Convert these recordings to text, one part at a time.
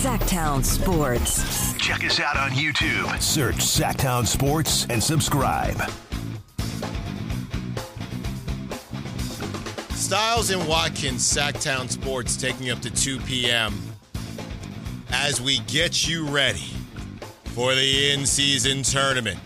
Sacktown Sports. Check us out on YouTube. Search Sacktown Sports and subscribe. Styles and Watkins, Sacktown Sports, taking up to 2 p.m. as we get you ready for the in-season tournament.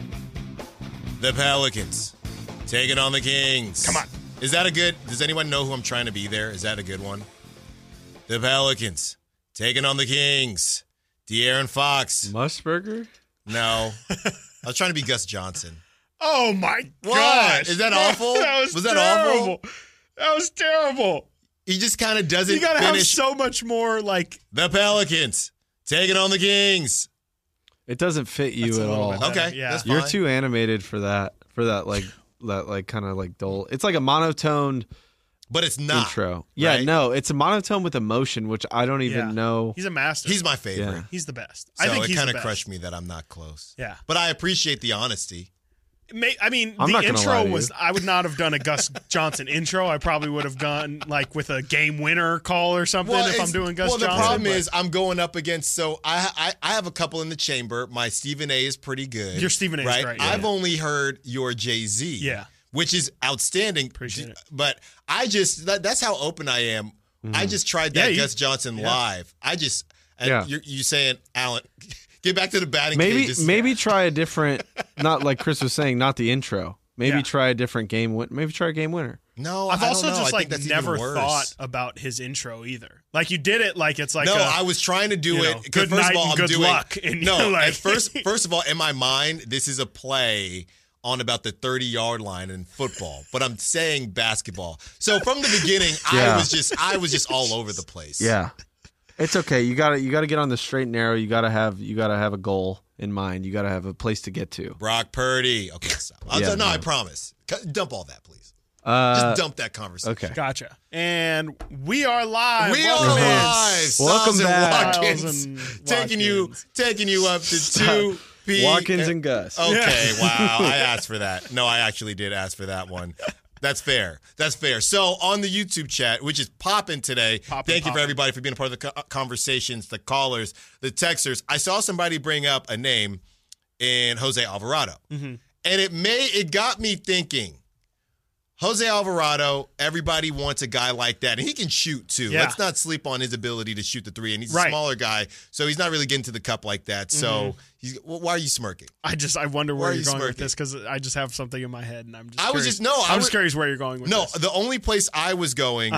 The Pelicans taking on the Kings. Come on. Is that a good? Does anyone know who I'm trying to be there? Is that a good one? The Pelicans taking on the Kings. De'Aaron Fox. Musburger? No. I was trying to be Gus Johnson. Oh, my What? gosh. Is that awful? Was that terrible? awful? That was terrible. He just kind of doesn't You got to have finish. so much more, like... The Pelicans taking on the Kings. It doesn't fit you That's a at little all. bit better. Okay, Yeah. that's fine. You're too animated for that like kind of like dull. It's like a monotone But it's not. intro. Yeah, right? no, it's a monotone with emotion, which I don't even Yeah. know. He's a master. He's my favorite. Yeah. He's the best. So I think it he's kind the of best. crushed me that I'm not close. Yeah. But I appreciate the honesty. I mean, I'm the not gonna lie intro to you. was... I would not have done a Gus Johnson intro. I probably would have gone, like, with a game winner call or something if I'm doing Gus Johnson. Well, the problem but is I'm going up against, so I have a couple in the chamber. My Stephen A is pretty good. Your Stephen A is right? great, yeah. I've only heard your Jay-Z. Yeah. Which is outstanding. Appreciate it. But I just, that's how open I am. I just tried that Yeah, Gus Johnson live. Yeah. You're saying, Alan, get back to the batting cage. Maybe try a different, not like Chris was saying, not the intro. Maybe Yeah. try a different game. Maybe try a game winner. No, I've I also don't know. just I like think that's never even worse. thought about his intro either. Like you did it like it's like No, I was trying to do you it. know, 'Cause good first night of all, and I'm good doing luck. And no. like, At first of all, in my mind, this is a play on about the 30-yard line in football, but I'm saying basketball. So from the beginning, Yeah. I was just all over the place. Yeah, it's okay. You gotta get on the straight and narrow. You gotta have a goal in mind. You gotta have a place to get to. Brock Purdy. Okay, stop. Yeah, no, I no. promise. Dump all that, please. Just dump that conversation. Okay. Gotcha. And we are live. We Welcome are in. live. Welcome Styles and back. Watkins. Styles and Taking you up to 2 p. Watkins and Gus. Okay, wow. I asked for that. No, I actually did ask for that one. That's fair. That's fair. So on the YouTube chat, which is popping today, thank you for everybody for being a part of the conversations, the callers, the texters. I saw somebody bring up a name in Jose Alvarado. Mm-hmm. And it got me thinking, Jose Alvarado, everybody wants a guy like that. And he can shoot, too. Yeah. Let's not sleep on his ability to shoot the three. And he's a Right. smaller guy, so he's not really getting to the cup like that. So why are you smirking? I wonder Why where are you're you going with smirking? this because I just have something in my head and I'm just. I was curious. just- no, I I'm was- just curious where you're going with No, this. the only place I was going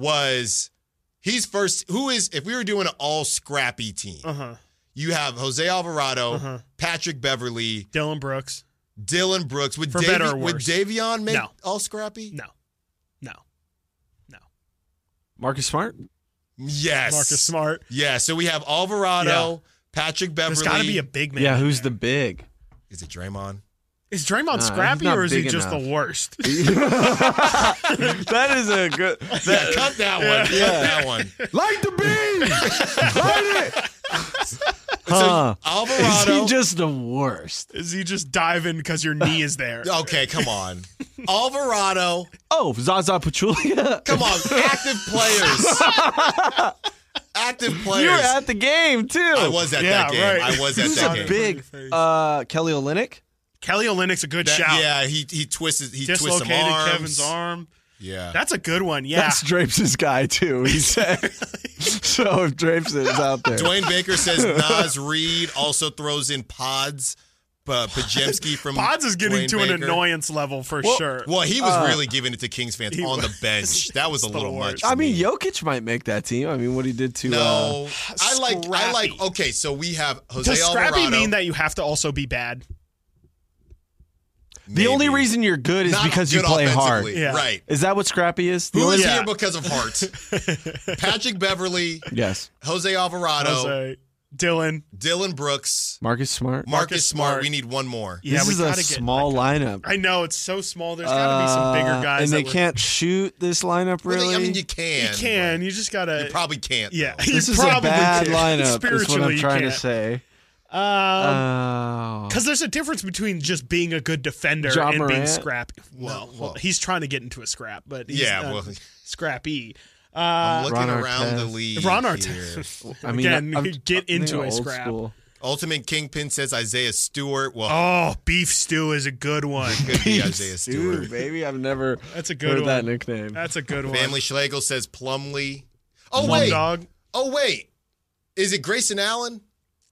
was he's first. If we were doing an all scrappy team, you have Jose Alvarado, Patrick Beverly, Dylan Brooks. Dylan Brooks. Would For better or Would worse. Davion make No. all scrappy? No. Marcus Smart. Yes. Marcus Smart. Yeah. So we have Alvarado, Patrick Beverly. There's got to be a big man. Yeah, in who's there. the big? Is it Draymond? Is Draymond he's scrappy not or is he big just enough. the worst? That is a good. Yeah, cut that one. Cut that one. Light the beam. Light it. So Is Alvarado. he just the worst? Is he just diving because your knee is there? Okay, come on. Alvarado. Oh, Zaza Pachulia. Come on. Active players. Active players. You were at the game too. I was at that game. right. I was at Who's that a game. big Kelly Olynyk? Kelly Olynyk's a good shout. Yeah, he twists some Dislocated arms. Kevin's arm. Yeah. That's a good one. Yeah. That's Drapes' guy too. He said. So if Drapes is out there, Dwayne Baker says Nas Reed also throws in Pods. Pajemski from Pods is getting Dwayne to Baker. an annoyance level for sure. Well, he was really giving it to Kings fans he on the was. bench. That was a It's the little worst. much. I for mean, me. Jokic might make that team. I mean, what he did to No, I like. Scrappy. Okay, so we have Jose Does scrappy Alvarado. mean that you have to also be bad? the only Maybe. reason you're good is Not because you good play hard. offensively. Yeah. Right. Is that what scrappy is? The Who only- is Yeah. here because of heart? Patrick Beverly, Yes, Jose Alvarado, Jose, Dylan. Dylan Brooks, Marcus Smart. Marcus Smart. Smart. We need one more. Yeah, this we is a gotta get, small like, lineup. I know it's so small. There's got to be some bigger guys. and they that would- can't shoot this lineup Well, really. I mean, you You can. can. You just gotta. You probably can't. Yeah. though. You This is a probably bad can. lineup. Is what Spiritually, I'm trying you to can't. say. Because there's a difference between just being a good defender Ja and being Morant? scrappy. Well, he's trying to get into a scrap, but he's Yeah, not well- scrappy. I'm looking Ron around the Artest. league. Ron here. Artest. I mean, Again, get I'm into thinking a old scrap. school. Ultimate Kingpin says Isaiah Stewart. Well, Oh, beef stew is a good one. could be Isaiah Stewart. Dude, baby, I've never That's a good heard one. that nickname. That's a good one. Family Schlegel says Plumlee. Oh, Plum wait. Dog. Oh, wait. Is it Grayson Allen?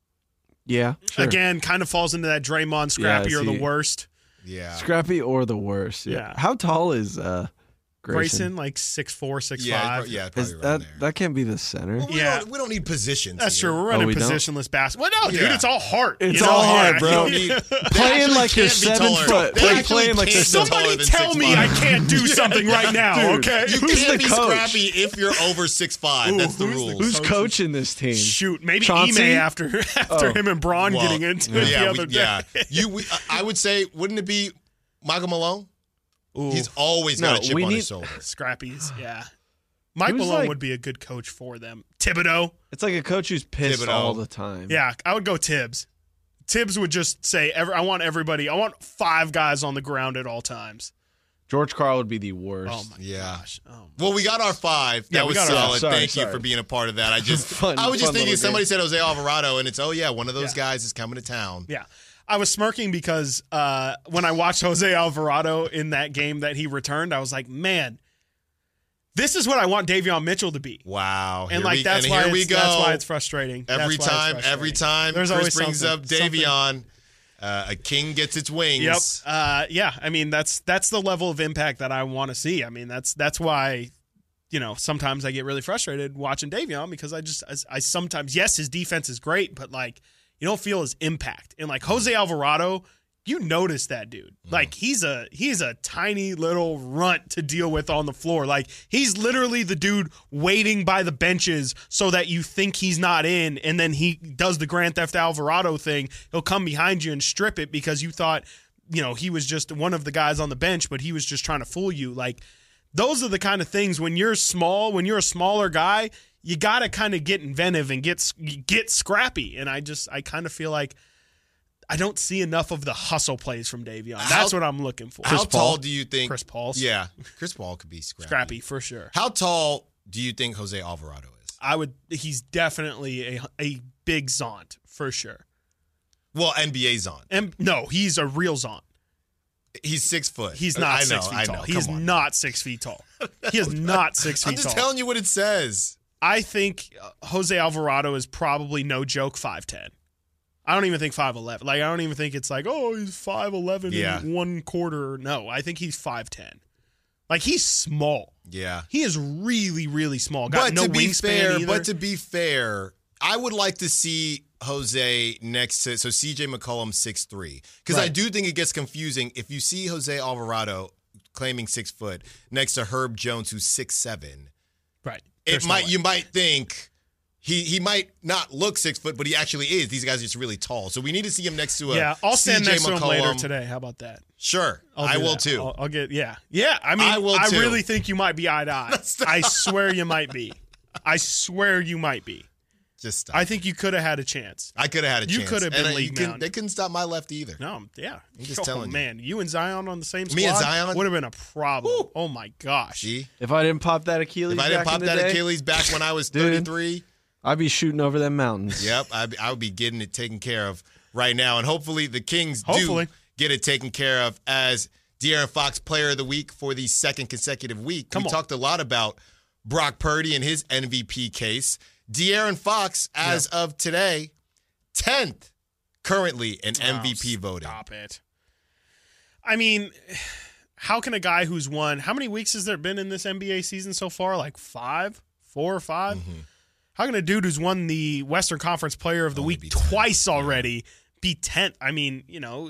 Yeah, sure. Again, kind of falls into that Draymond Scrappy Yeah, or the see. worst. Yeah. Scrappy or the worst. Yeah. How tall is Grayson, like 6'4", 6'5". Yeah, probably Is around that there. that can't be the center? Well, Yeah. we don't need positions. That's here. true. We're running we don't? positionless basketball. Well, no, dude, Yeah. it's all heart. It's You know? all heart, Yeah. bro. You don't need, Playing like you're you're 7 foot. Like playing like you're Somebody tell me I can't do something right now, Dude. okay? You Who's can't the be coach? scrappy if you're over 6'5". That's the who's the rules. Who's coaching this team? Shoot, maybe Chauncey? Ime after him and Braun Well, getting into it the other day. I would say, wouldn't it be Michael Malone? Ooh, He's always got No, a chip we on need- his shoulder. Scrappies, yeah. Mike Who's Malone like- would be a good coach for them. Thibodeau, It's like a coach who's pissed Thibodeau. all the time. yeah, I would go Tibbs. Tibbs would just say, I want 5 guys on the ground at all times. George Karl would be the worst. Oh, my Yeah. gosh. Oh, my. Well, we got our 5. Yeah, That we was got our solid. 5. Thank you Sorry. for being a part of that. I was just fun thinking little somebody game. said Jose Alvarado, and it's, one of those Yeah. guys is coming to town. Yeah. I was smirking because when I watched Jose Alvarado in that game that he returned, I was like, man, this is what I want Davion Mitchell to be. Wow. And Here that's we why go. it's frustrating. Every That's why it's time frustrating. There's Chris always brings up something. Davion, a king gets its wings. Yep. Yeah. I mean, that's the level of impact that I want to see. I mean, that's why, sometimes I get really frustrated watching Davion because I sometimes, yes, his defense is great, but like you don't feel his impact. And like Jose Alvarado, you notice that dude. Like he's a tiny little runt to deal with on the floor. Like he's literally the dude waiting by the benches so that you think he's not in, and then he does the Grand Theft Alvarado thing. He'll come behind you and strip it because you thought, he was just one of the guys on the bench, but he was just trying to fool you. Like those are the kind of things when you're small, when you're a smaller guy, you got to kind of get inventive and get scrappy. And I kind of feel like I don't see enough of the hustle plays from Davion. That's what I'm looking for. How tall do you think? Chris Paul. Yeah, Chris Paul could be Scrappy for sure. How tall do you think Jose Alvarado is? He's definitely a big Zont for sure. Well, NBA Zon. And no, he's a real Zont. He's 6 foot. He's not 6 feet tall. He is not 6 feet tall. He is not 6 feet I'm just tall. telling you what it says. I think Jose Alvarado is probably, no joke, 5'10". I don't even think 5'11". Like, I don't even think it's like, oh, he's 5'11" and 1/4. No, I think he's 5'10". Like, he's small. Yeah. He is really, really small. Got But no to be wingspan either. to be fair, I would like to see Jose next to CJ McCollum 6'3", because I Right. do think it gets confusing if you see Jose Alvarado claiming 6 foot next to Herb Jones who's 6'7". Right. You might think he might not look 6 foot, but he actually is. These guys are just really tall, so we need to see him next to a I'll stand CJ next to him later McCollum. today. How about that? Sure, I'll I do will that. too. I'll get yeah. I mean, I will too. really think you might be eye to eye. I swear you might be. I swear you might be. Just stop. I think you could have had a chance. I could have had a You chance. could have been And league bound. They couldn't stop my left either. No, yeah. I'm just telling you. Man, you and Zion on the same squad Me and Zion? would have been a problem. Woo. Oh my gosh. See? If I didn't pop that Achilles, If I didn't back pop in the that day, Achilles back when I was Dude. 33, I'd be shooting over them mountains. yep, I would be getting it taken care of right now. And hopefully the Kings Hopefully. do get it taken care of as De'Aaron Fox Player of the Week for the second consecutive week. Come we on. talked a lot about Brock Purdy and his MVP case. De'Aaron Fox, as of today, 10th currently in MVP voting. Stop it. I mean, how can a guy who's won, how many weeks has there been in this NBA season so far? Like 4 or 5? Mm-hmm. How can a dude who's won the Western Conference Player of the Only Week be 10th. twice already be 10th? I mean,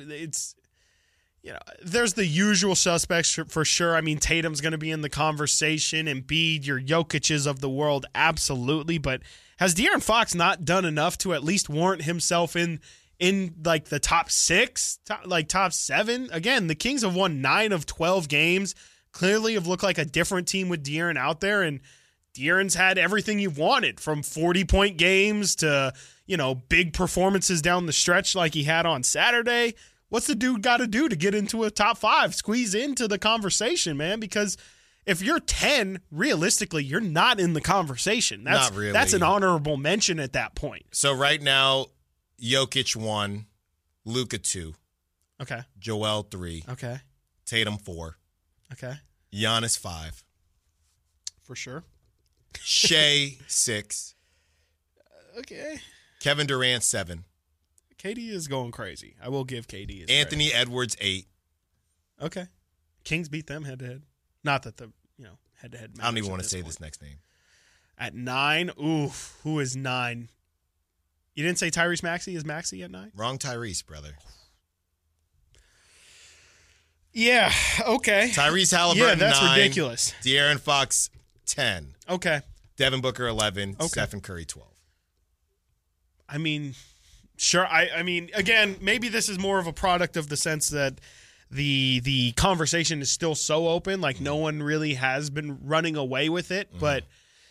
there's the usual suspects for sure. I mean, Tatum's going to be in the conversation, Embiid, your Jokic's of the world, absolutely. But has De'Aaron Fox not done enough to at least warrant himself in like the top 6, top 7? Again, the Kings have won 9 of 12 games. Clearly have looked like a different team with De'Aaron out there, and De'Aaron's had everything you've wanted, from 40-point games to, big performances down the stretch like he had on Saturday. What's the dude got to do to get into a top 5, squeeze into the conversation, man? Because if you're 10, realistically, you're not in the conversation. Not really. That's an honorable mention at that point. So right now, Jokic 1, Luka 2, Okay. Joel 3, Okay. Tatum 4, Okay. Giannis 5, For sure. Shea 6, Okay. Kevin Durant 7, KD is going crazy. I will give KD his Anthony Edwards 8. credit. Okay. Kings beat them head-to-head. Not that the, head-to-head I don't even matters want at to say point. this next name. At 9, oof, who is 9? You didn't say Tyrese Maxey? Is Maxey at 9? Wrong Tyrese, brother. Yeah, okay. Tyrese Halliburton Yeah, that's 9, ridiculous. De'Aaron Fox 10, Okay. Devin Booker 11, Okay. Stephen Curry 12. I mean, sure. I mean, again, maybe this is more of a product of the sense that the conversation is still so open, like no one really has been running away with it. But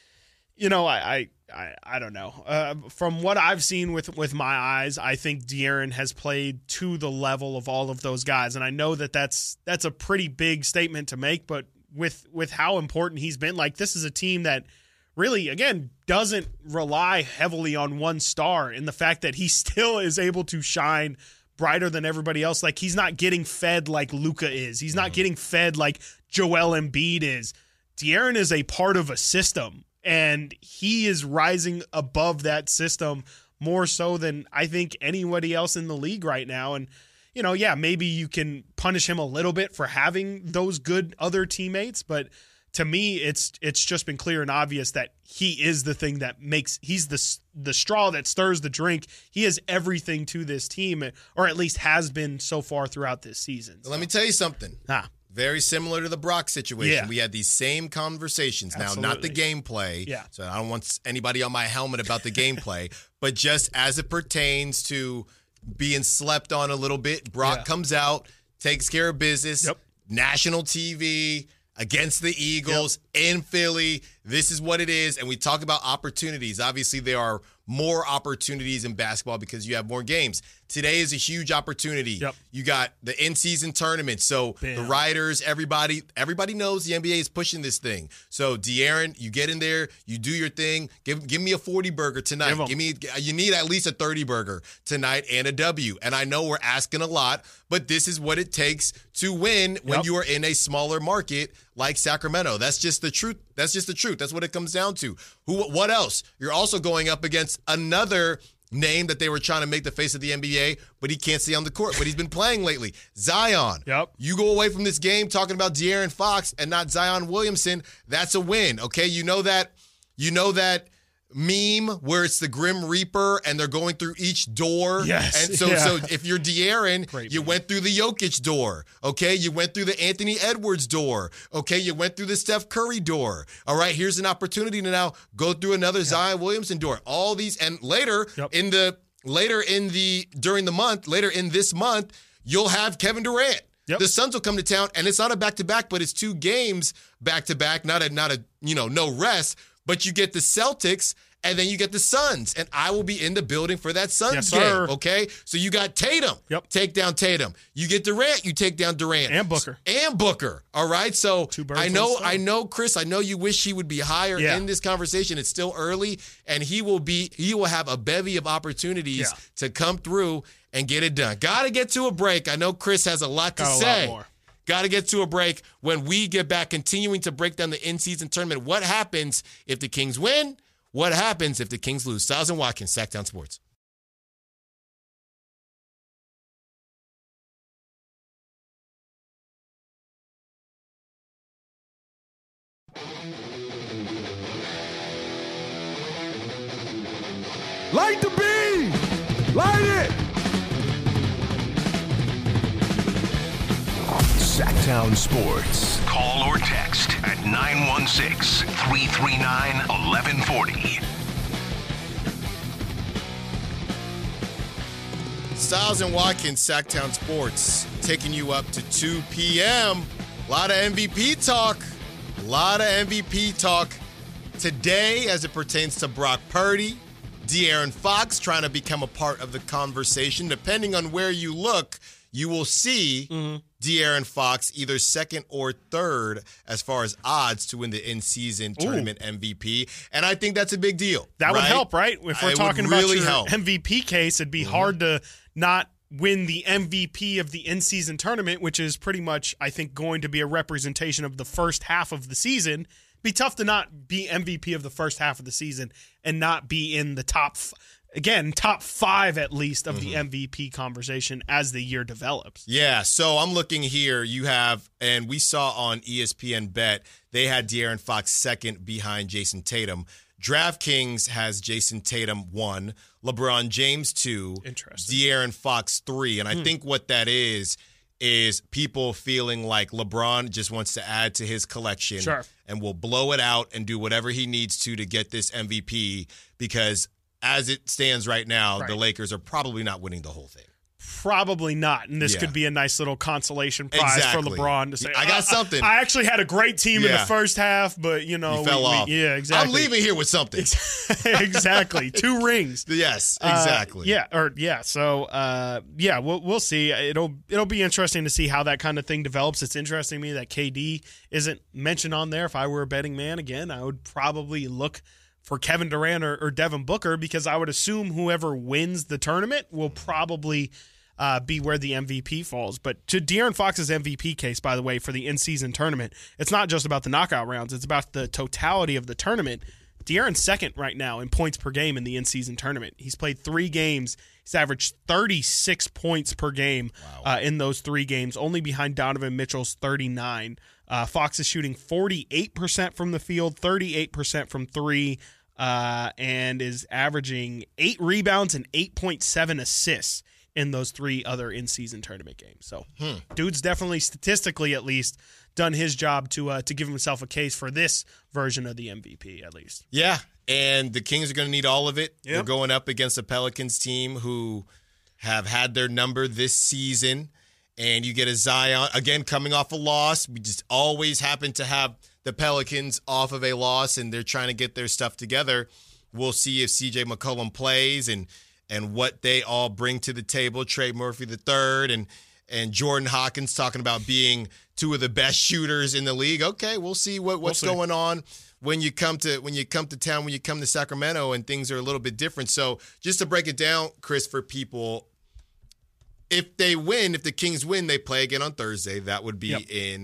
I don't know. From what I've seen with my eyes, I think De'Aaron has played to the level of all of those guys, and I know that's a pretty big statement to make. But with how important he's been, like this is a team that really, again, doesn't rely heavily on one star, in the fact that he still is able to shine brighter than everybody else. Like he's not getting fed like Luka is. He's not getting fed like Joel Embiid is. De'Aaron is a part of a system, and he is rising above that system more so than I think anybody else in the league right now. And, maybe you can punish him a little bit for having those good other teammates, but to me, it's just been clear and obvious that he is the thing that he's the straw that stirs the drink. He is everything to this team, or at least has been so far throughout this season. Let me tell you something. Very similar to the Brock situation. Yeah. We had these same conversations. Absolutely. Now, not the gameplay. Yeah. So I don't want anybody on my helmet about the gameplay, but just as it pertains to being slept on a little bit, Brock comes out, takes care of business, national TV, against the Eagles in Philly. This is what it is. And we talk about opportunities. Obviously, there are more opportunities in basketball because you have more games. Today is a huge opportunity. You got the in-season tournament. So the writers, everybody knows the NBA is pushing this thing. So De'Aaron, you get in there, you do your thing. Give me a 40 burger tonight. You need at least a 30 burger tonight and a W. And I know we're asking a lot, but this is what it takes to win when you are in a smaller market like Sacramento. That's just the truth. That's just the truth. That's what it comes down to. What else? You're also going up against another name that they were trying to make the face of the NBA, but he can't stay on the court. But he's been playing lately. Zion. You go away from this game talking about De'Aaron Fox and not Zion Williamson. That's a win. Okay, you know that meme where it's the Grim Reaper and they're going through each door. Yes. And so if you're De'Aaron, you went through the Jokic door. Okay. You went through the Anthony Edwards door. Okay. You went through the Steph Curry door. All right. Here's an opportunity to now go through another Zion Williamson door. All these, and later in this month, you'll have Kevin Durant. The Suns will come to town, and it's not a back-to-back, but it's 2 games back-to-back, not a no rest. But you get the Celtics, and then you get the Suns. And I will be in the building for that Suns game, okay? So you got Tatum. Take down Tatum. You get Durant, you take down Durant. And Booker. All right? So 2 birds I know, Chris, I know you wish he would be higher in this conversation. It's still early, and he will have a bevy of opportunities to come through and get it done. Got to get to a break. I know Chris has a lot to say. Got to get to a break. When we get back, continuing to break down the in-season tournament. What happens if the Kings win? What happens if the Kings lose? Styles and Watkins, Sacktown Sports. Light the beam! Light it! Sacktown Sports. Call or text at 916-339-1140. Styles and Watkins, Sacktown Sports, taking you up to 2 p.m. A lot of MVP talk. Today, as it pertains to Brock Purdy, De'Aaron Fox trying to become a part of the conversation. Depending on where you look, you will see De'Aaron Fox either second or third as far as odds to win the in-season tournament MVP. And I think that's a big deal. That would help, right? If we're talking about really your help. MVP case, it'd be hard to not win the MVP of the in-season tournament, which is pretty much, I think, going to be a representation of the first half of the season. It'd be tough to not be MVP of the first half of the season and not be in the top 5 at least of the MVP conversation as the year develops. Yeah, so I'm looking here. You have, and we saw on ESPN Bet, they had De'Aaron Fox second behind Jason Tatum. DraftKings has Jason Tatum 1, LeBron James 2, De'Aaron Fox 3. And I think what that is people feeling like LeBron just wants to add to his collection and will blow it out and do whatever he needs to get this MVP, because as it stands right now, the Lakers are probably not winning the whole thing. Probably not. And this could be a nice little consolation prize for LeBron to say, I got something. I actually had a great team in the first half, but, you know. You fell off. Yeah, exactly. I'm leaving here with something. Exactly. 2 rings. Yes, exactly. We'll see. It'll be interesting to see how that kind of thing develops. It's interesting to me that KD isn't mentioned on there. If I were a betting man, again, I would probably look for Kevin Durant or Devin Booker, because I would assume whoever wins the tournament will probably be where the MVP falls. But to De'Aaron Fox's MVP case, by the way, for the in-season tournament, it's not just about the knockout rounds. It's about the totality of the tournament. De'Aaron's second right now in points per game in the in-season tournament. He's played 3 games. He's averaged 36 points per game in those 3 games, only behind Donovan Mitchell's 39. Fox is shooting 48% from the field, 38% from 3, and is averaging 8 rebounds and 8.7 assists in those 3 other in-season tournament games. So, dude's definitely, statistically at least, done his job to give himself a case for this version of the MVP, at least. Yeah, and the Kings are going to need all of it. Yep. They're going up against a Pelicans team who have had their number this season, and you get a Zion, again, coming off a loss. We just always happen to have the Pelicans off of a loss, and they're trying to get their stuff together. We'll see if C.J. McCollum plays and what they all bring to the table. Trey Murphy III and Jordan Hawkins talking about being 2 of the best shooters in the league. Okay, we'll see what's going on when you come to town, when you come to Sacramento, and things are a little bit different. So just to break it down, Chris, for people, if the Kings win, they play again on Thursday. That would be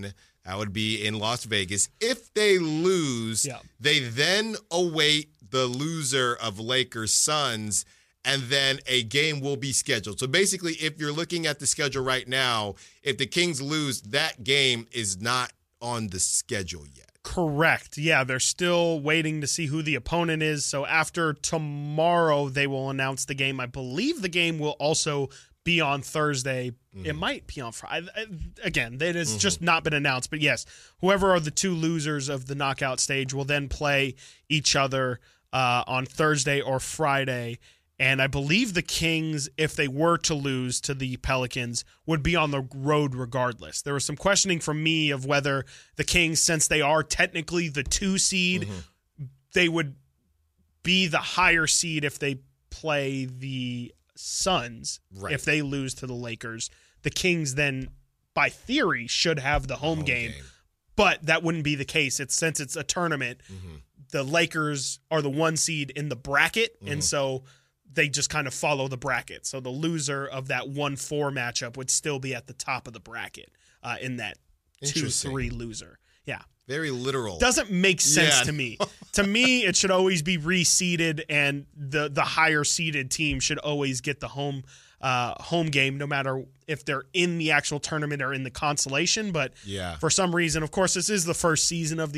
in Las Vegas. If they lose, they then await the loser of Lakers Suns, and then a game will be scheduled. So basically, if you're looking at the schedule right now, if the Kings lose, that game is not on the schedule yet. Correct. Yeah, they're still waiting to see who the opponent is. So after tomorrow, they will announce the game. I believe the game will also be on Thursday. It might be on Friday. Again, it has just not been announced. But yes, whoever are the 2 losers of the knockout stage will then play each other on Thursday or Friday. And I believe the Kings, if they were to lose to the Pelicans, would be on the road regardless. There was some questioning from me of whether the Kings, since they are technically the 2 seed, they would be the higher seed if they play the Suns. Right. If they lose to the Lakers. The Kings then, by theory, should have the home game. But that wouldn't be the case. Since it's a tournament, the Lakers are the 1 seed in the bracket, and so they just kind of follow the bracket. So the loser of that 1-4 matchup would still be at the top of the bracket in that 2-3 loser. Yeah. Very literal. Doesn't make sense to me. To me, it should always be reseeded, and the higher seeded team should always get the home game, no matter if they're in the actual tournament or in the consolation. But for some reason, of course, this is the first season of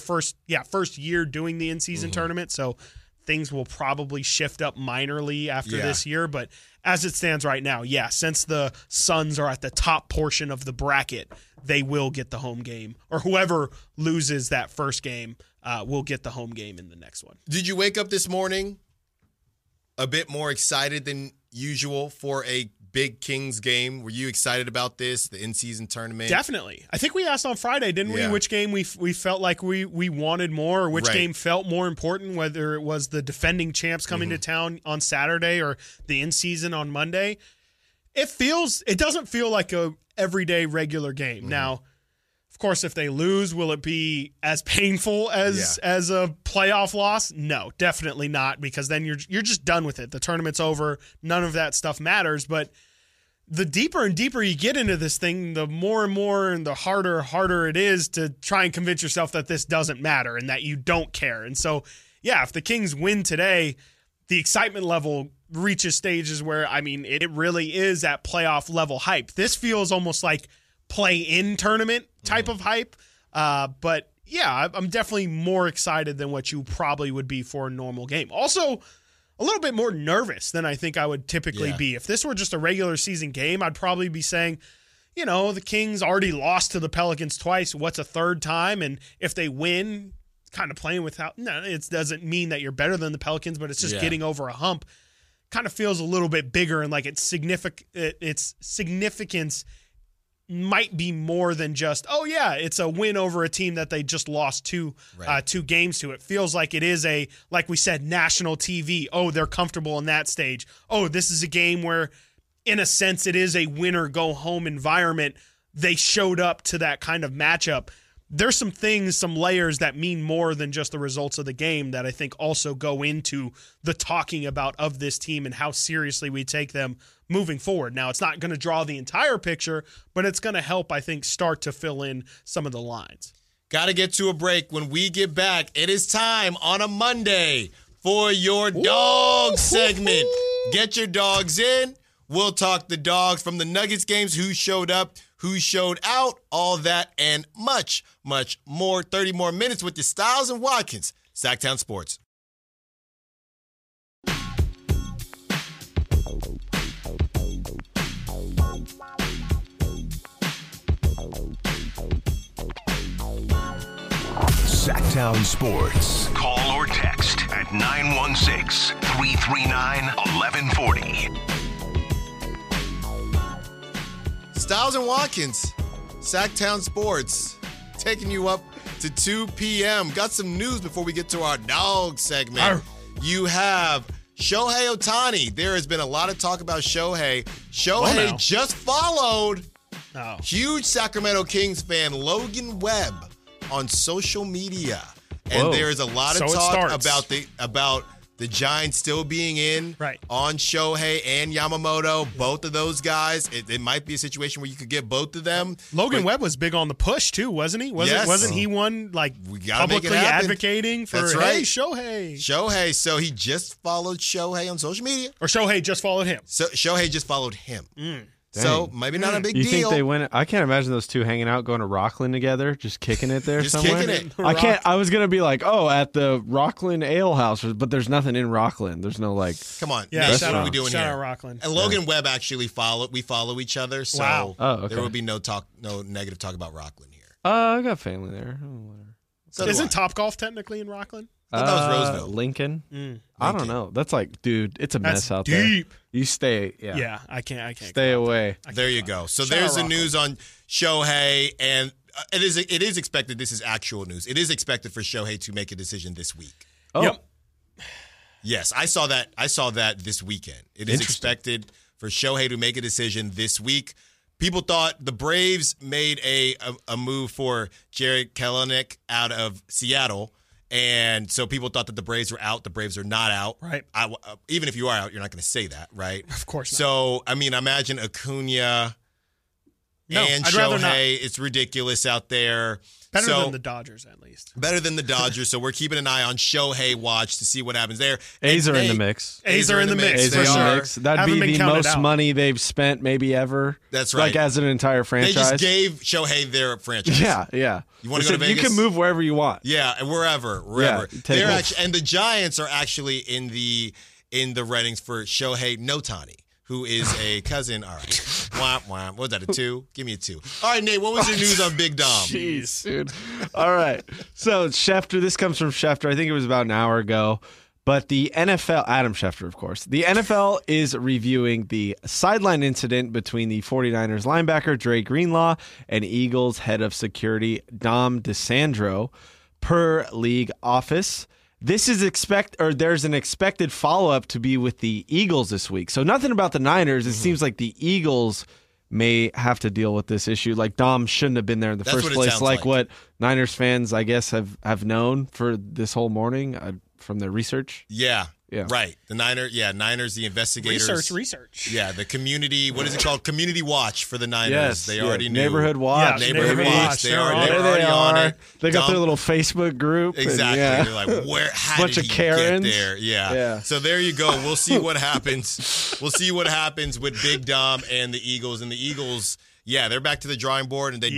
first year doing the in-season tournament. So things will probably shift up minorly after this year. But as it stands right now, since the Suns are at the top portion of the bracket, they will get the home game. Or whoever loses that first game will get the home game in the next one. Did you wake up this morning a bit more excited than usual for a big Kings game? Were you excited about this, the in-season tournament? Definitely. I think we asked on Friday, didn't we, which game we felt like we wanted more, or which game felt more important, whether it was the defending champs coming to town on Saturday or the in-season on Monday. It doesn't feel like a everyday regular game. Mm-hmm. Now, of course, if they lose, will it be as painful as a playoff loss? No, definitely not, because then you're just done with it. The tournament's over. None of that stuff matters. But the deeper and deeper you get into this thing, the more and more and the harder it is to try and convince yourself that this doesn't matter and that you don't care. And so, yeah, if the Kings win today, the excitement level reaches stages where, I mean, it really is at playoff level hype. This feels almost like play-in tournament type of hype. But yeah, I'm definitely more excited than what you probably would be for a normal game. Also, a little bit more nervous than I think I would typically be. If this were just a regular season game, I'd probably be saying, the Kings already lost to the Pelicans twice. What's a third time? And if they win, kind of playing without, no, it doesn't mean that you're better than the Pelicans, but it's just getting over a hump. Kind of feels a little bit bigger, and like its significance might be more than just, it's a win over a team that they just lost two games to. It feels like it is like we said, national TV. Oh, they're comfortable in that stage. Oh, this is a game where, in a sense, it is a winner-go-home environment. They showed up to that kind of matchup. There's some things, some layers that mean more than just the results of the game that I think also go into the talking about of this team and how seriously we take them moving forward. Now, it's not going to draw the entire picture, but it's going to help, I think, start to fill in some of the lines. Got to get to a break. When we get back, it is time on a Monday for your dog segment. Get your dogs in. We'll talk the dogs from the Nuggets games, who showed up, who showed out, all that and much, much more. 30 more minutes with the Styles and Watkins. Sacktown Sports. Sacktown Sports. Call or text at 916-339-1140. Styles and Watkins, Sacktown Sports, taking you up to 2 p.m. Got some news before we get to our dog segment. You have Shohei Ohtani. There has been a lot of talk about Shohei. Shohei just followed huge Sacramento Kings fan Logan Webb on social media. And there's a lot of talk about the Giants still being in on Shohei and Yamamoto, both of those guys. It might be a situation where you could get both of them. Logan Webb was big on the push too, wasn't he? Wasn't he one publicly advocating for hey Shohei? So he just followed Shohei on social media, or Shohei just followed him. So Shohei just followed him. So maybe not a big deal. You think they win? I can't imagine those two hanging out, going to Rockland together, just kicking it there somewhere. Kicking it. I can't. I was gonna be like, at the Rockland Ale House, but there's nothing in Rockland. There's no Come on, yeah. Nate, what are we doing shout here? Out Rockland. And Logan Webb actually follow each other, so there will be no negative talk about Rockland here. I got family there. So isn't Topgolf technically in Rockland? I thought that was Roseville. Lincoln. I don't know. That's like, dude, it's a mess out deep. there. You stay. Yeah, I can't. Stay away. There you go. So there's the news on Shohei, and it is expected. This is actual news. It is expected for Shohei to make a decision this week. Oh. Yep. Yes, I saw that this weekend. It is expected for Shohei to make a decision this week. People thought the Braves made a move for Jarred Kelenic out of Seattle. And so people thought that the Braves were out. The Braves are not out. Right. Even if you are out, you're not going to say that, right? Of course not. So, I mean, imagine Acuna and I'd rather not. Shohei. It's ridiculous out there. Better than the Dodgers, at least. Better than the Dodgers. So we're keeping an eye on Shohei watch to see what happens there. A's are in the mix. A's are in the mix. They are. That'd be the most money they've spent maybe ever. That's right. Like as an entire franchise. They just gave Shohei their franchise. Yeah. You want to go to Vegas? You can move wherever you want. Yeah, wherever. Yeah, They're actually, and the Giants are actually in the runnings for Shohei Ohtani, who is a cousin. All right. What was that, a 2? Give me a 2. All right, Nate, what was your news on Big Dom? Jeez, dude. All right. So, Schefter, this comes from Schefter. I think it was about an hour ago. But the NFL, Adam Schefter, of course, the NFL is reviewing the sideline incident between the 49ers linebacker, Dre Greenlaw, and Eagles head of security, Dom DeSandro, per league office. There's an expected follow-up to be with the Eagles this week. So nothing about the Niners. It seems like the Eagles may have to deal with this issue. Like Dom shouldn't have been there in the first place. Like what Niners fans, I guess, have known for this whole morning from their research. Yeah. Yeah. Right. The Niners, the investigators. Research. Yeah, the community, what is it called? Community watch for the Niners. Yes, They already knew. Neighborhood watch. Yeah, Neighborhood watch. They're already on it. They got their little Facebook group. Exactly. And, They're like, how bunch did of he Karens. get there? Yeah. Yeah. So there you go. We'll see what happens. We'll see what happens with Big Dom and the Eagles. And the Eagles, they're back to the drawing board, and they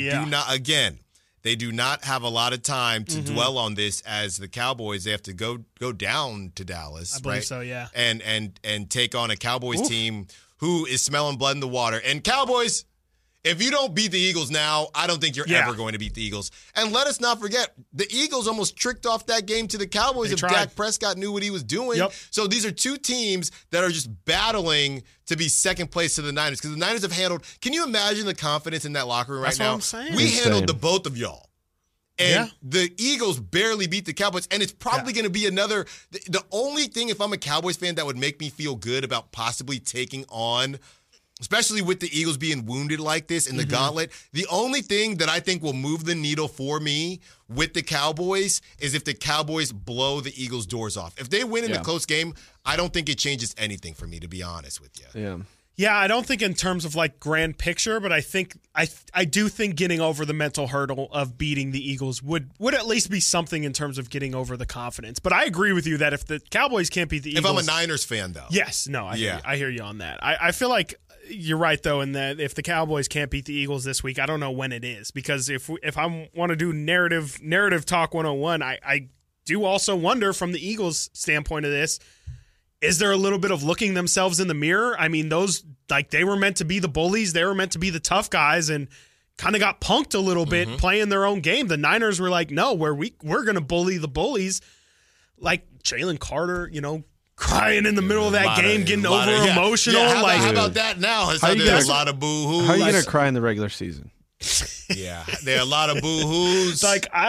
do not have a lot of time to dwell on this as the Cowboys. They have to go down to Dallas. I believe right? so, yeah. And take on a Cowboys team who is smelling blood in the water. And Cowboys, if you don't beat the Eagles now, I don't think you're ever going to beat the Eagles. And let us not forget, the Eagles almost tricked off that game to the Cowboys if Dak Prescott knew what he was doing. Yep. So these are two teams that are just battling to be second place to the Niners, because the Niners have handled – can you imagine the confidence in that locker room right now? That's what I'm saying. We Insane. handled the both of y'all. And the Eagles barely beat the Cowboys, and it's probably going to be another – the only thing, if I'm a Cowboys fan, that would make me feel good about possibly taking on – especially with the Eagles being wounded like this in the gauntlet, the only thing that I think will move the needle for me with the Cowboys is if the Cowboys blow the Eagles' doors off. If they win in a close game, I don't think it changes anything for me, to be honest with you. Yeah. Yeah, I don't think in terms of like grand picture, but I think I do think getting over the mental hurdle of beating the Eagles would at least be something in terms of getting over the confidence. But I agree with you that if the Cowboys can't beat the Eagles, if I'm a Niners fan, though, I hear you on that. I feel like you're right though in that if the Cowboys can't beat the Eagles this week, I don't know when it is, because if I want to do narrative talk 101, I do also wonder from the Eagles standpoint of this. Is there a little bit of looking themselves in the mirror? I mean, those, like, they were meant to be the bullies. They were meant to be the tough guys and kind of got punked a little bit playing their own game. The Niners were like, no, we're going to bully the bullies. Like Jalen Carter, crying in the middle of that game, getting over emotional. Yeah, how about that now? There's a lot of boo-hoos. How are you going to cry in the regular season? Yeah, there are a lot of boo-hoos.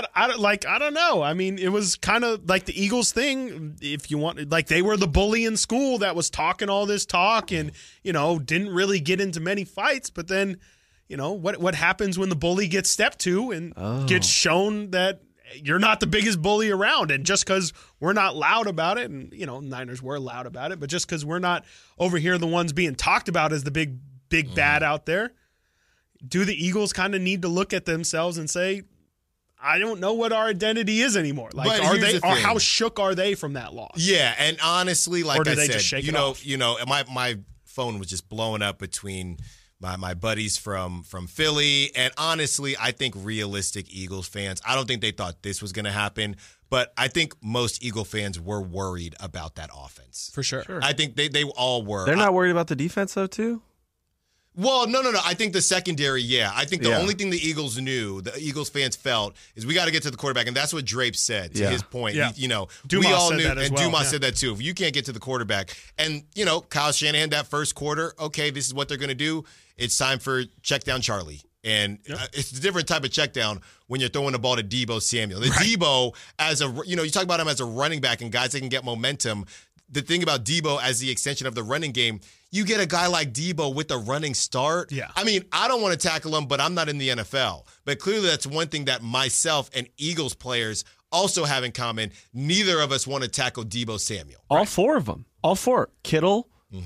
I don't know. I mean, it was kind of like the Eagles thing. If you want, like, they were the bully in school that was talking all this talk and didn't really get into many fights. But then, what happens when the bully gets stepped to and gets shown that you're not the biggest bully around, and just because we're not loud about it, and Niners were loud about it, but just because we're not over here the ones being talked about as the big bad out there. Do the Eagles kind of need to look at themselves and say, I don't know what our identity is anymore? Like, but are they, or how shook are they from that loss? Yeah, and honestly, like I said, just shake it off? My phone was just blowing up between my buddies from Philly, and honestly, I think realistic Eagles fans, I don't think they thought this was going to happen, but I think most Eagle fans were worried about that offense. For sure. I think they all were. They're not worried about the defense, though, too? Well, no. I think the secondary, I think the only thing the Eagles knew, the Eagles fans felt, is we got to get to the quarterback, and that's what Drape said to his point. Yeah. We all knew, that as and well. Dumas said that too. If you can't get to the quarterback, and Kyle Shanahan that first quarter, okay, this is what they're going to do. It's time for check down Charlie. And it's a different type of check down when you're throwing the ball to Deebo Samuel. Deebo, as you talk about him as a running back and guys that can get momentum. The thing about Deebo as the extension of the running game, you get a guy like Deebo with a running start. Yeah. I mean, I don't want to tackle him, but I'm not in the NFL. But clearly that's one thing that myself and Eagles players also have in common. Neither of us want to tackle Deebo Samuel. All four of them. All four. Kittle,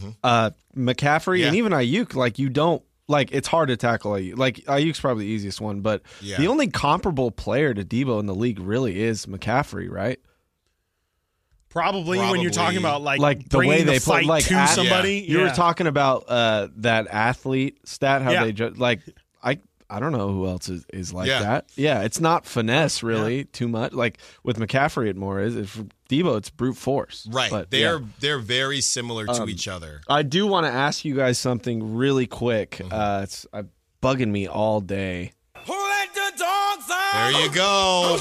McCaffrey, and even Ayuk. Like, you don't. Like, it's hard to tackle Ayuk. Like, Ayuk's probably the easiest one, but the only comparable player to Deebo in the league really is McCaffrey, right? Probably when you're talking about like the bringing way they fight play, like to somebody. You were talking about that athlete stat, how they like. I don't know who else is like that. Yeah, it's not finesse really too much. Like with McCaffrey, it more is. If Deebo, it's brute force. Right. But, they're very similar to each other. I do want to ask you guys something really quick. It's bugging me all day. Who let the dogs out? There you go.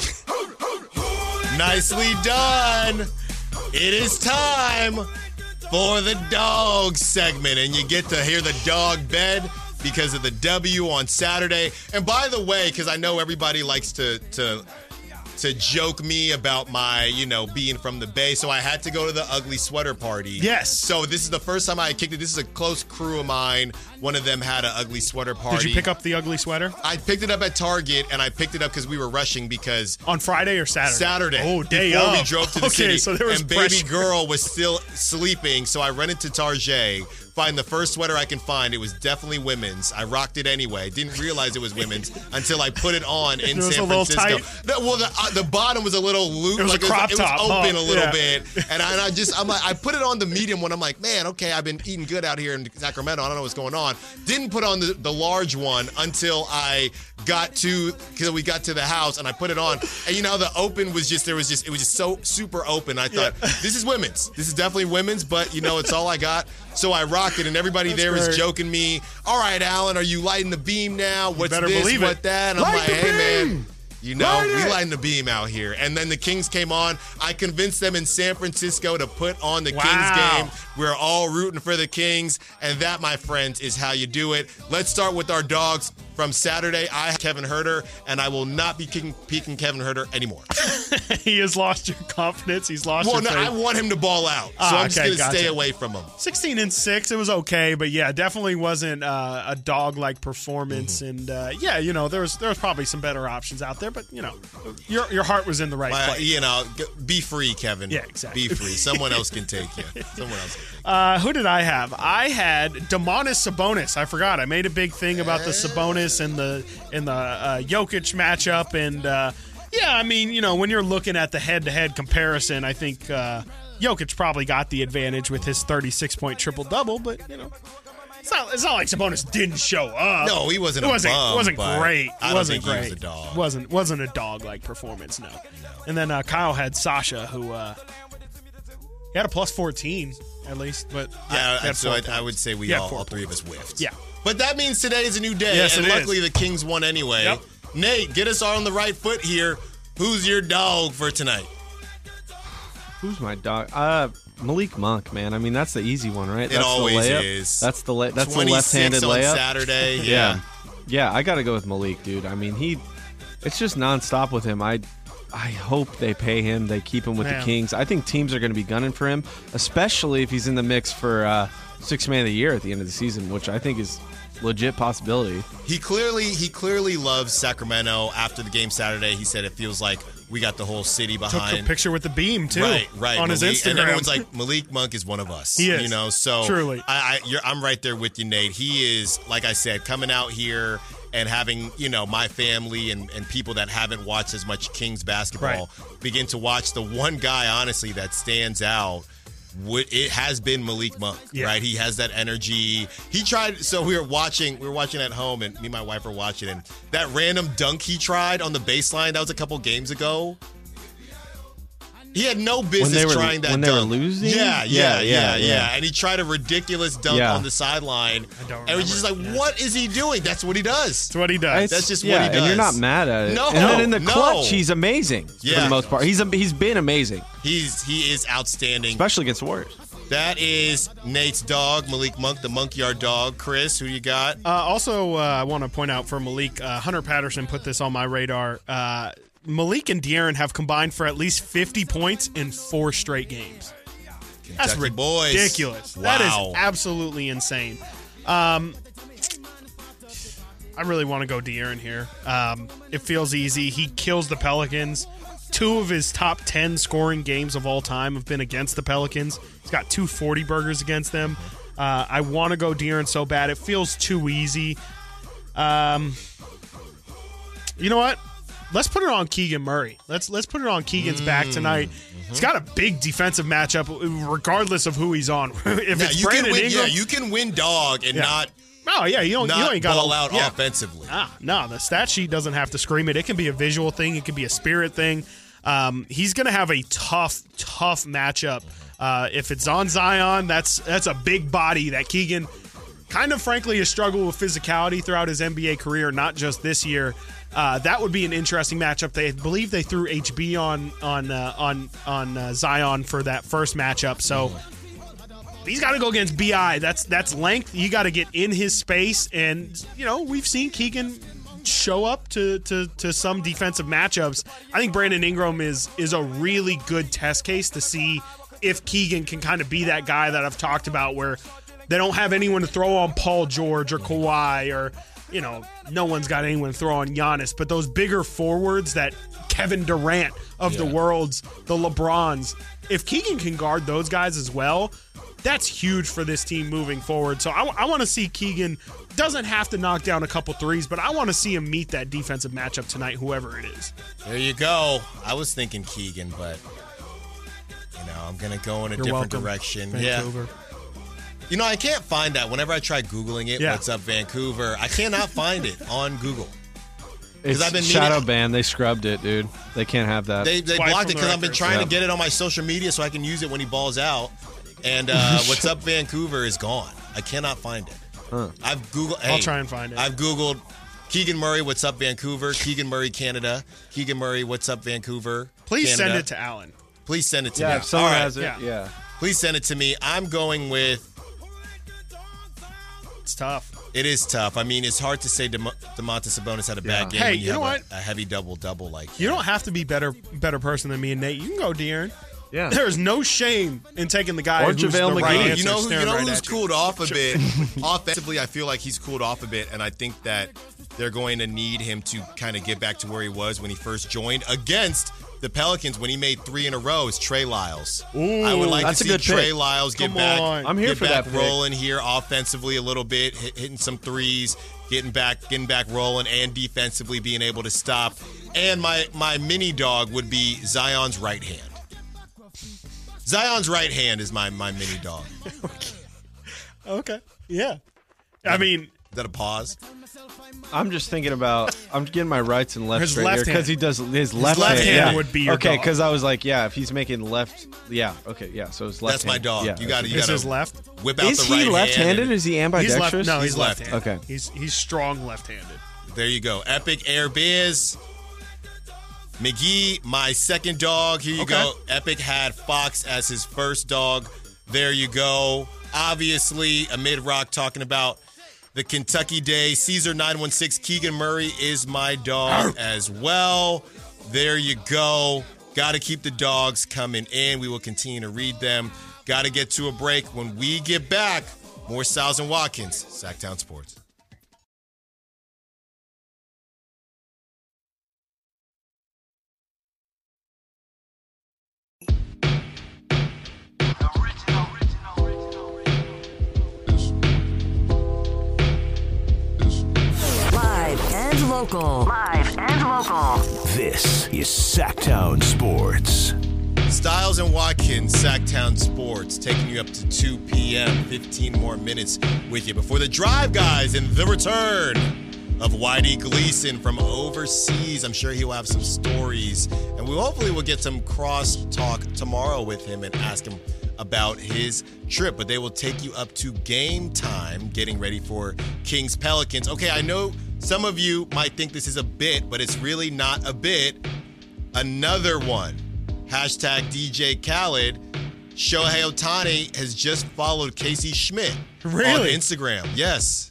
Nicely done. It is time for the dog segment, and you get to hear the dog bed because of the W on Saturday. And by the way, because I know everybody likes to to joke me about my, being from the Bay. So I had to go to the ugly sweater party. Yes. So this is the first time I kicked it. This is a close crew of mine. One of them had an ugly sweater party. Did you pick up the ugly sweater? I picked it up at Target, and I picked it up because we were rushing because... On Friday or Saturday? Saturday. Oh, day before of. we drove to the city. So there was and pressure. baby girl was still sleeping, so I rented to Target, find the first sweater I can find. It was definitely women's. I rocked it anyway. Didn't realize it was women's until I put it on in San Francisco. Tight. The bottom was a little loose. It was a crop top. It was open a little bit. And I put it on the medium one. I'm like, man, okay, I've been eating good out here in Sacramento. I don't know what's going on. Didn't put on the large one until because we got to the house and I put it on. And the open was it was just so super open. I thought, this is women's. This is definitely women's, but it's all I got. So I rocked it, and everybody there was joking me. All right, Alan, are you lighting the beam now? What's this? What that? And I'm like, hey, man. We lighting the beam out here. And then the Kings came on. I convinced them in San Francisco to put on the Kings game. We're all rooting for the Kings. And that, my friends, is how you do it. Let's start with our dogs from Saturday. I have Kevin Huerter, and I will not be picking Kevin Huerter anymore. He has lost your confidence. He's lost your faith. I want him to ball out. So I'm just going to stay away from him. 16-6, it was okay. But, yeah, definitely wasn't a dog-like performance. And, there was probably some better options out there. But, your heart was in the right place. Be free, Kevin. Yeah, exactly. Be free. Someone else can take you. Who did I have? I had Domantas Sabonis. I forgot. I made a big thing about the Sabonis and the Jokic matchup. And, when you're looking at the head-to-head comparison, I think Jokic probably got the advantage with his 36-point triple-double. But, It's not like Sabonis didn't show up. No, he wasn't. It wasn't great. I don't think he was a dog. Wasn't a dog-like performance. No. And then Kyle had Sasha, who he had a plus 14 at least. But I would say all three of us whiffed. Yeah. But that means today is a new day, and luckily the Kings won anyway. Yep. Nate, get us all on the right foot here. Who's your dog for tonight? Who's my dog? Malik Monk, man. I mean, that's the easy one, right? It always is. That's the left-handed layup. On Saturday. Yeah. I got to go with Malik, dude. I mean, it's just nonstop with him. I hope they pay him. They keep him with the Kings. I think teams are going to be gunning for him, especially if he's in the mix for Sixth Man of the Year at the end of the season, which I think is legit possibility. He clearly loves Sacramento. After the game Saturday, he said it feels like we got the whole city behind. Took a picture with the beam too, right on his Instagram. And everyone's like, Malik Monk is one of us. He is, So truly. I'm right there with you, Nate. He is, like I said, coming out here and having my family and people that haven't watched as much Kings basketball begin to watch. The one guy, honestly, that stands out. It has been Malik Monk, right? He has that energy. He tried. So we were watching at home, and me and my wife were watching, and that random dunk he tried on the baseline, that was a couple games ago. He had no business trying that when dunk. They were losing? Yeah. And he tried a ridiculous dunk on the sideline. And we're just like, what is he doing? That's what he does. That's what he does. That's just what he does. And you're not mad at it. No. And then in the clutch, he's amazing for the most part. He's been amazing. He is outstanding. Especially against the Warriors. That is Nate's dog, Malik Monk, the Monkyard dog. Chris, who you got? Also, I want to point out for Malik, Hunter Patterson put this on my radar. Malik and De'Aaron have combined for at least 50 points in 4 straight games. That's ridiculous. Wow. That is absolutely insane. I really want to go De'Aaron here. It feels easy. He kills the Pelicans. 2 of his top 10 scoring games of all time have been against the Pelicans. He's got 2 40 burgers against them. I want to go De'Aaron so bad. It feels too easy. You know what? Let's put it on Keegan Murray. Let's put it on Keegan's back tonight. He's got a big defensive matchup, regardless of who he's on. If it's Brandon Ingram, you can win dog and not. Oh yeah, you ain't got ball out offensively. No, the stat sheet doesn't have to scream it. It can be a visual thing. It can be a spirit thing. He's going to have a tough matchup. If it's on Zion, that's a big body that Keegan kind of frankly has struggled with physicality throughout his NBA career, not just this year. That would be an interesting matchup. They believe they threw HB on Zion for that first matchup. So he's got to go against BI. That's length. You got to get in his space, and we've seen Keegan show up to some defensive matchups. I think Brandon Ingram is a really good test case to see if Keegan can kind of be that guy that I've talked about where they don't have anyone to throw on Paul George or Kawhi or, no one's got anyone to throw on Giannis, but those bigger forwards that Kevin Durant of the worlds, the LeBrons, if Keegan can guard those guys as well, that's huge for this team moving forward. So I want to see Keegan, doesn't have to knock down a couple threes, but I want to see him meet that defensive matchup tonight, whoever it is. There you go. I was thinking Keegan, but I'm going to go in a different direction. Vancouver. Yeah. I can't find that. Whenever I try Googling it, what's up Vancouver, I cannot find it on Google. It's I've been shadow banned. They scrubbed it, dude. They can't have that. They blocked it because I've been trying to get it on my social media so I can use it when he balls out. And what's up Vancouver is gone. I cannot find it. Huh. I've Googled. I'll try and find it. I've Googled Keegan Murray, what's up Vancouver? Keegan Murray, Canada. Keegan Murray, what's up Vancouver? Please Canada. send it to Alan. Please send it to me. If someone All right. has it, yeah. Please send it to me. I'm going with. It's tough. It is tough. I mean, it's hard to say Domantas Sabonis had a bad game Hey, when you you know have what? a heavy double-double like that. You don't have to be better person than me and Nate. You can go De'Aaron. Yeah. There's no shame in taking the guy Or who's the JaVale right McGee. answer. You know staring right who's at you. cooled off a bit? Offensively, I feel like he's cooled off a bit, and I think that they're going to need him to kind of get back to where he was when he first joined against the Pelicans when he made 3 in a row. Is Trey Lyles. Ooh, I would like to that's a see good Trey pick. Lyles get Come back. on. I'm here get for back that pick. rolling here offensively a little bit, hitting some threes, getting back rolling, and defensively being able to stop. And my mini dog would be Zion's right hand. Zion's right hand is my mini dog. Okay. Yeah. I mean, Is that a pause? I'm just thinking about. I'm getting my rights and left His straight left here because hand. he does his left left hand. hand Yeah. would be your okay, dog. because I was like, if he's making left, okay, so his left. That's my hand. dog. Yeah, You got is his left? whip out Is the right he left-handed? hand. Is he He's left. ambidextrous? No, he's He's left. left-handed. Okay. He's strong left-handed. There you go. Epic Air Biz. McGee, my second dog. Here you go. Epic had Fox as his first dog. There you go. Obviously, Amid Rock talking about the Kentucky Day. Caesar 916, Keegan Murray is my dog as well. There you go. Got to keep the dogs coming in. We will continue to read them. Got to get to a break. When we get back, more Styles and Watkins, Sacktown Sports. Live and local. Live and local. This is Sacktown Sports. Styles and Watkins, Sacktown Sports, taking you up to 2 p.m., 15 more minutes with you before the drive, guys, and the return of Whitey Gleason from overseas. I'm sure he'll have some stories, and we hopefully will get some cross-talk tomorrow with him and ask him about his trip, but they will take you up to game time, getting ready for Kings Pelicans. Okay, I know some of you might think this is a bit, but it's really not a bit. Another one. Hashtag DJ Khaled. Shohei Ohtani has just followed Casey Schmidt Really? on Instagram. Yes.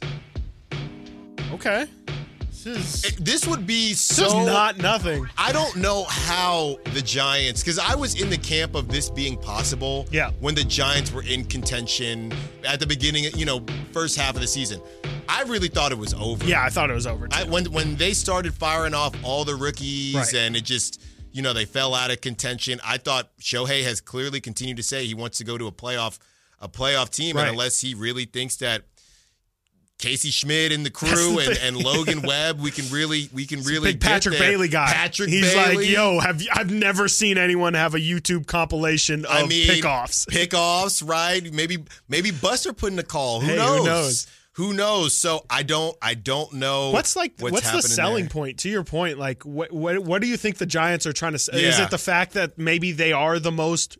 Okay. This would be This so is not nothing. I don't know how the Giants, because I was in the camp of this being possible when the Giants were in contention at the beginning, first half of the season. I really thought it was over. Yeah, I thought it was over too. When they started firing off all the rookies Right. and it just, they fell out of contention, I thought Shohei has clearly continued to say he wants to go to a playoff team, Right. and unless he really thinks that Casey Schmidt and the crew and Logan Webb, we can really Big Patrick get there. Bailey guy. He's Bailey. like, yo, I've never seen anyone have a YouTube compilation of pickoffs. Pickoffs, right? Maybe Buster put in a call. Who Hey, knows? who knows? Who knows? So I don't know. What's the happening selling there. point? To your point, like what do you think the Giants are trying to say? Yeah. Is it the fact that maybe they are the most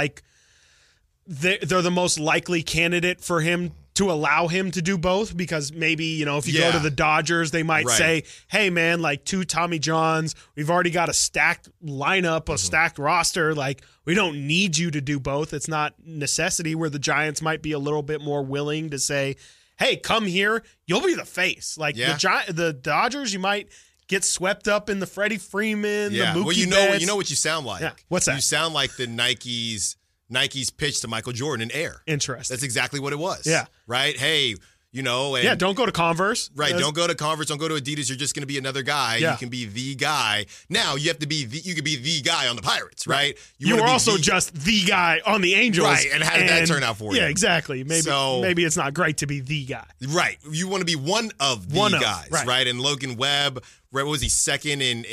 they're the most likely candidate for him to allow him to do both? Because maybe, if you go to the Dodgers, they might Right. say, hey man, like 2 Tommy Johns, we've already got a stacked lineup, a stacked roster, like we don't need you to do both. It's not necessity, where the Giants might be a little bit more willing to say, hey, come here, you'll be the face. Like the Dodgers, you might get swept up in the Freddie Freeman, the Mookie Betts. You know what you sound like. Yeah. What's that? You sound like the Nike's pitch to Michael Jordan in Air. Interesting. That's exactly what it was. Yeah. Right? Hey, don't go to Converse. Right. Don't go to Converse. Don't go to Adidas. You're just going to be another guy. Yeah. You can be the guy. Now you have to be you could be the guy on the Pirates, right? You were also just the guy on the Angels. Right. And how did that turn out for you? Yeah, exactly. Maybe it's not great to be the guy. Right. You want to be one of the guys, right? And Logan Webb, what was he, second in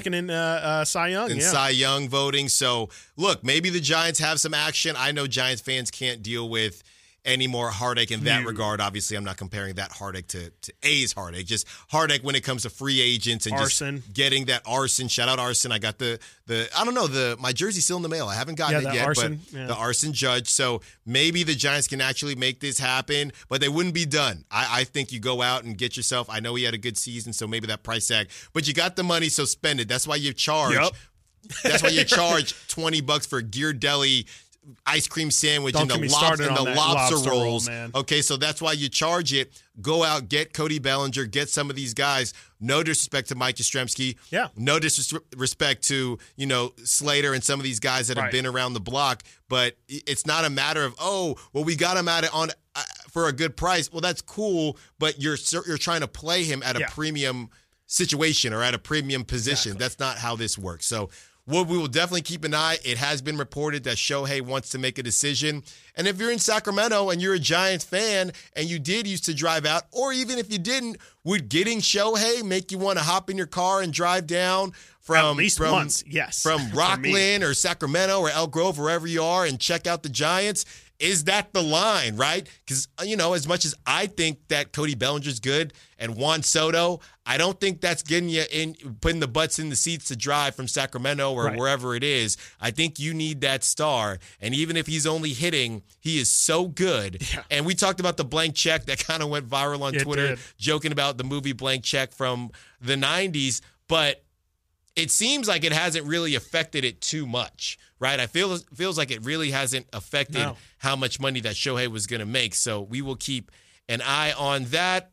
Cy Young? Cy Young voting. So look, maybe the Giants have some action. I know Giants fans can't deal with any more heartache in that regard. Obviously, I'm not comparing that heartache to A's heartache. Just heartache when it comes to free agents and Arson. Just getting that Arson. Shout out Arson. I got the I don't know, my jersey's still in the mail. I haven't gotten it yet, Arson, but the Arson Judge. So maybe the Giants can actually make this happen, but they wouldn't be done. I think you go out and get yourself. I know he had a good season, so maybe that price tag. But you got the money, so spend it. That's why you charge. Yep. That's why you charge $20 for a Ghirardelli ice cream sandwich and the lobster rolls. Man. Okay, so that's why you charge it. Go out, get Cody Bellinger, get some of these guys. No disrespect to Mike Yastrzemski. Yeah. No disrespect to, Slater and some of these guys that have been around the block. But it's not a matter of, we got him at it on for a good price. Well, that's cool, but you're trying to play him at a premium situation or at a premium position. Exactly. That's not how this works. So we will definitely keep an eye. It has been reported that Shohei wants to make a decision. And if you're in Sacramento and you're a Giants fan and you did used to drive out, or even if you didn't, would getting Shohei make you want to hop in your car and drive down at least once? Yes. From Rockland or Sacramento or Elk Grove, wherever you are, and check out the Giants? Is that the line, right? Because, as much as I think that Cody Bellinger's good and Juan Soto, I don't think that's getting you in, putting the butts in the seats to drive from Sacramento or wherever it is. I think you need that star. And even if he's only hitting, he is so good. Yeah. And we talked about the blank check that kind of went viral on Twitter, joking about the movie Blank Check from the 90s. But it seems like it hasn't really affected it too much, right? Feels like it really hasn't affected how much money that Shohei was going to make. So we will keep an eye on that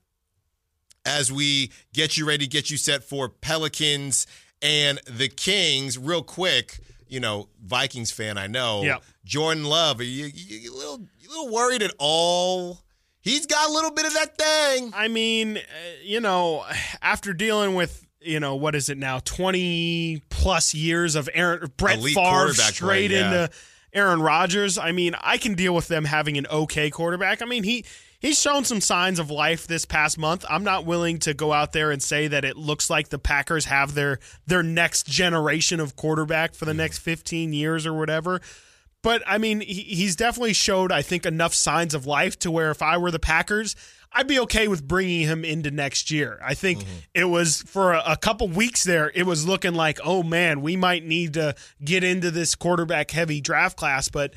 as we get you ready, get you set for Pelicans and the Kings. Real quick, Vikings fan, I know. Yep. Jordan Love, are you a little worried at all? He's got a little bit of that thing. I mean, after dealing with, what is it now, 20-plus years of Brett Favre straight into Aaron Rodgers. I mean, I can deal with them having an okay quarterback. I mean, he's shown some signs of life this past month. I'm not willing to go out there and say that it looks like the Packers have their next generation of quarterback for the next 15 years or whatever. But, I mean, he's definitely showed, I think, enough signs of life to where if I were the Packers, I'd be okay with bringing him into next year. I think it was for a couple weeks there, it was looking like, oh, man, we might need to get into this quarterback-heavy draft class. But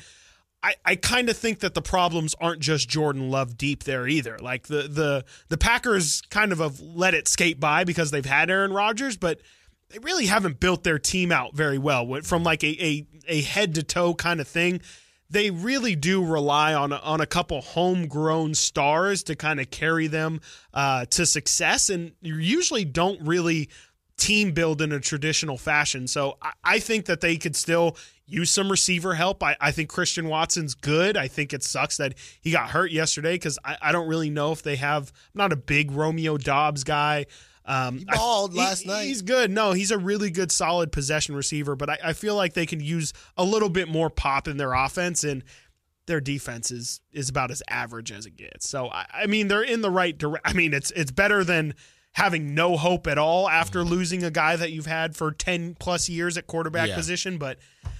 I kind of think that the problems aren't just Jordan Love deep there either. Like the Packers kind of have let it skate by because they've had Aaron Rodgers, but they really haven't built their team out very well. From like a head-to-toe kind of thing, they really do rely on a couple homegrown stars to kind of carry them to success, and you usually don't really team build in a traditional fashion. So I think that they could still use some receiver help. I think Christian Watson's good. I think it sucks that he got hurt yesterday because I don't really know if they have – I'm not a big Romeo Doubs guy. He balled last night. He's good. No, he's a really good, solid possession receiver, but I feel like they can use a little bit more pop in their offense, and their defense is about as average as it gets. So, I mean, they're in the right direction. I mean, it's better than having no hope at all after losing a guy that you've had for 10-plus years at quarterback position, but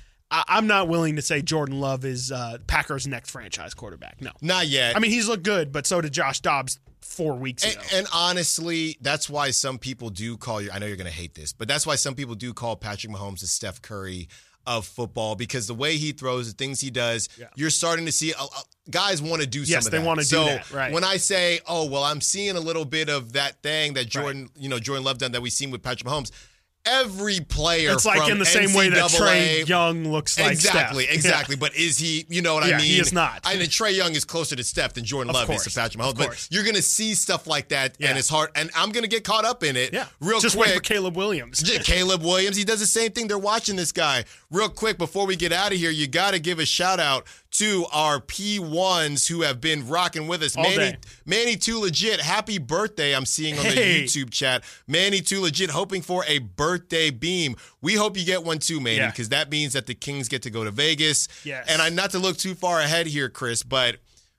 I'm not willing to say Jordan Love is Packers' next franchise quarterback. No. Not yet. I mean, he's looked good, but so did Josh Dobbs 4 weeks ago. And honestly, that's why some people do call you – I know you're going to hate this, but that's why some people do call Patrick Mahomes the Steph Curry of football, because the way he throws, the things he does, you're starting to see guys want to do some of that. Yes, they want to do that, right. When I say, I'm seeing a little bit of that thing that Jordan Love done that we've seen with Patrick Mahomes, every player. It's like from in the same way that NCAA Trae Young looks like exactly, Steph. exactly. But is he? You know what I mean? He is not. I mean, Trae Young is closer to Steph than Jordan Love is to Patrick Mahomes. But you're gonna see stuff like that, and it's hard. And I'm gonna get caught up in it. Yeah, real just quick. wait for Caleb Williams. Caleb Williams, he does the same thing. They're watching this guy. Real quick, before we get out of here, you got to give a shout out to our P1s who have been rocking with us. Manny Too Legit, happy birthday. I'm seeing on the YouTube chat. Manny Too Legit, hoping for a birthday beam. We hope you get one too, Manny, because that means that the Kings get to go to Vegas. Yes. And not to look too far ahead here, Chris, but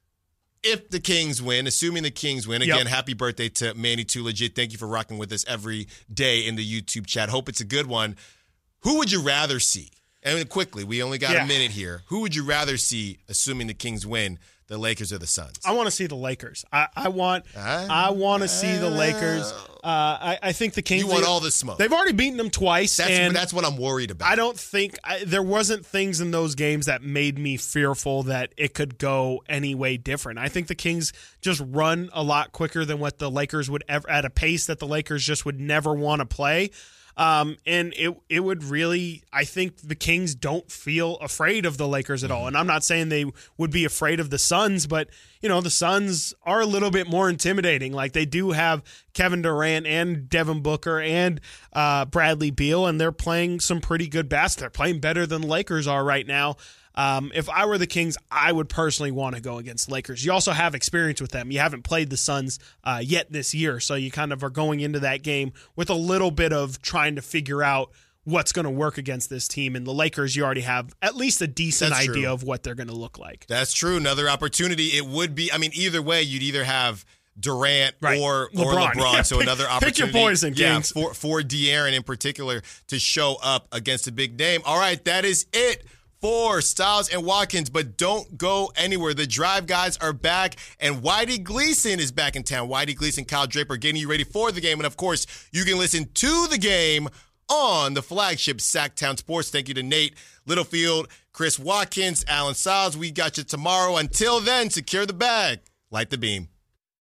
if the Kings win, assuming the Kings win, again, happy birthday to Manny Too Legit. Thank you for rocking with us every day in the YouTube chat. Hope it's a good one. Who would you rather see? And quickly, we only got a minute here. Who would you rather see, assuming the Kings win, the Lakers or the Suns? I want to see the Lakers. I want to see the Lakers. I think the Kings. You want all the smoke. They've already beaten them twice. That's what I'm worried about. I don't think there wasn't things in those games that made me fearful that it could go any way different. I think the Kings just run a lot quicker than what the Lakers would ever, at a pace that the Lakers just would never want to play. And it would really, I think the Kings don't feel afraid of the Lakers at all. And I'm not saying they would be afraid of the Suns, but the Suns are a little bit more intimidating. Like, they do have Kevin Durant and Devin Booker and Bradley Beal, and they're playing some pretty good basketball. They're playing better than the Lakers are right now. If I were the Kings, I would personally want to go against the Lakers. You also have experience with them. You haven't played the Suns yet this year, so you kind of are going into that game with a little bit of trying to figure out what's going to work against this team. And the Lakers, you already have at least a decent idea of what they're going to look like. That's true. Another opportunity. It would be, either way, you'd either have Durant or LeBron. So another opportunity. Pick your poison, Kings. For De'Aaron in particular to show up against a big name. All right, that is it for Styles and Watkins, but don't go anywhere. The Drive guys are back, and Whitey Gleason is back in town. Whitey Gleason, Kyle Draper getting you ready for the game, and of course, you can listen to the game on the flagship Sacktown Sports. Thank you to Nate Littlefield, Chris Watkins, Alan Styles. We got you tomorrow. Until then, secure the bag, light the beam.